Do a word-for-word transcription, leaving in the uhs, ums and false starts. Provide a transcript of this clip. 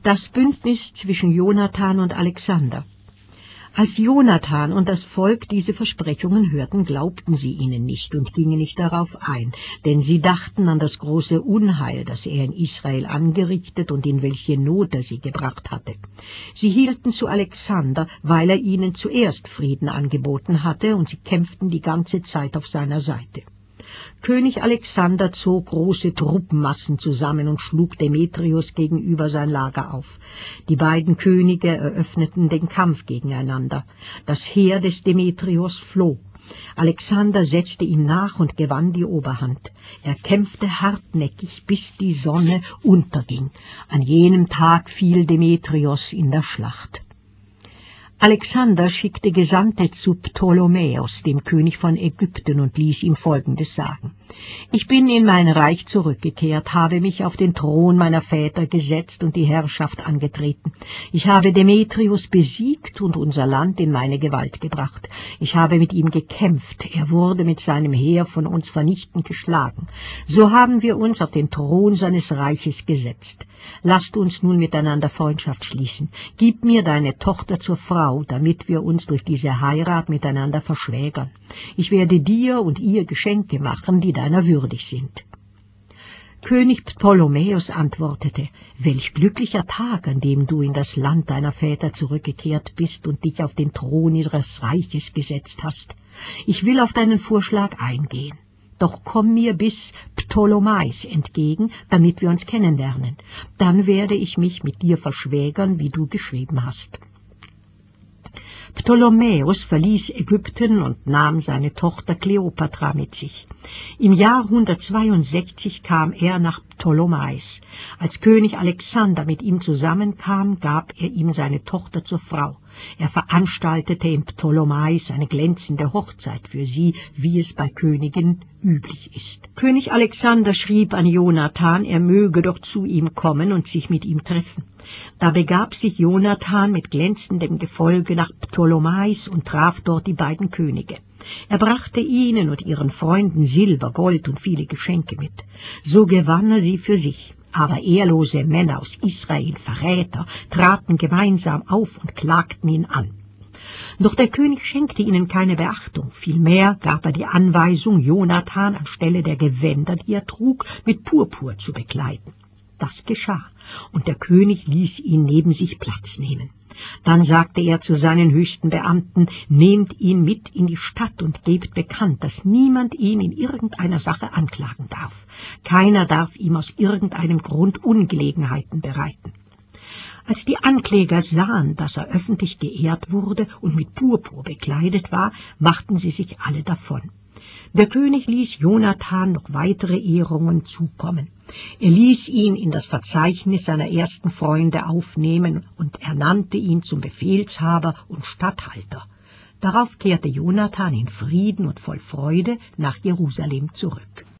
Das Bündnis zwischen Jonathan und Alexander. Als Jonathan und das Volk diese Versprechungen hörten, glaubten sie ihnen nicht und gingen nicht darauf ein, denn sie dachten an das große Unheil, das er in Israel angerichtet und in welche Not er sie gebracht hatte. Sie hielten zu Alexander, weil er ihnen zuerst Frieden angeboten hatte, und sie kämpften die ganze Zeit auf seiner Seite. König Alexander zog große Truppenmassen zusammen und schlug Demetrios gegenüber sein Lager auf. Die beiden Könige eröffneten den Kampf gegeneinander. Das Heer des Demetrios floh. Alexander setzte ihm nach und gewann die Oberhand. Er kämpfte hartnäckig, bis die Sonne unterging. An jenem Tag fiel Demetrios in der Schlacht. Alexander schickte Gesandte zu Ptolemäus, dem König von Ägypten, und ließ ihm Folgendes sagen: Ich bin in mein Reich zurückgekehrt, habe mich auf den Thron meiner Väter gesetzt und die Herrschaft angetreten. Ich habe Demetrios besiegt und unser Land in meine Gewalt gebracht. Ich habe mit ihm gekämpft, er wurde mit seinem Heer von uns vernichtend geschlagen. So haben wir uns auf den Thron seines Reiches gesetzt. Lasst uns nun miteinander Freundschaft schließen. Gib mir deine Tochter zur Frau, damit wir uns durch diese Heirat miteinander verschwägern. Ich werde dir und ihr Geschenke machen, die deiner würdig sind. König Ptolemäus antwortete: Welch glücklicher Tag, an dem du in das Land deiner Väter zurückgekehrt bist und dich auf den Thron ihres Reiches gesetzt hast. Ich will auf deinen Vorschlag eingehen. Doch komm mir bis Ptolemais entgegen, damit wir uns kennenlernen. Dann werde ich mich mit dir verschwägern, wie du geschrieben hast. Ptolemäus verließ Ägypten und nahm seine Tochter Kleopatra mit sich. Im Jahr hundertzweiundsechzig kam er nach Ptolemais. Als König Alexander mit ihm zusammenkam, gab er ihm seine Tochter zur Frau. Er veranstaltete in Ptolemais eine glänzende Hochzeit für sie, wie es bei Königen üblich ist. König Alexander schrieb an Jonathan, er möge doch zu ihm kommen und sich mit ihm treffen. Da begab sich Jonathan mit glänzendem Gefolge nach Ptolemais und traf dort die beiden Könige. Er brachte ihnen und ihren Freunden Silber, Gold und viele Geschenke mit. So gewann er sie für sich. Aber ehrlose Männer aus Israel, Verräter, traten gemeinsam auf und klagten ihn an. Doch der König schenkte ihnen keine Beachtung, vielmehr gab er die Anweisung, Jonathan anstelle der Gewänder, die er trug, mit Purpur zu bekleiden. Das geschah, und der König ließ ihn neben sich Platz nehmen. Dann sagte er zu seinen höchsten Beamten: Nehmt ihn mit in die Stadt und gebt bekannt, dass niemand ihn in irgendeiner Sache anklagen darf. Keiner darf ihm aus irgendeinem Grund Ungelegenheiten bereiten. Als die Ankläger sahen, dass er öffentlich geehrt wurde und mit Purpur bekleidet war, machten sie sich alle davon. Der König ließ Jonathan noch weitere Ehrungen zukommen. Er ließ ihn in das Verzeichnis seiner ersten Freunde aufnehmen und ernannte ihn zum Befehlshaber und Statthalter. Darauf kehrte Jonathan in Frieden und voll Freude nach Jerusalem zurück.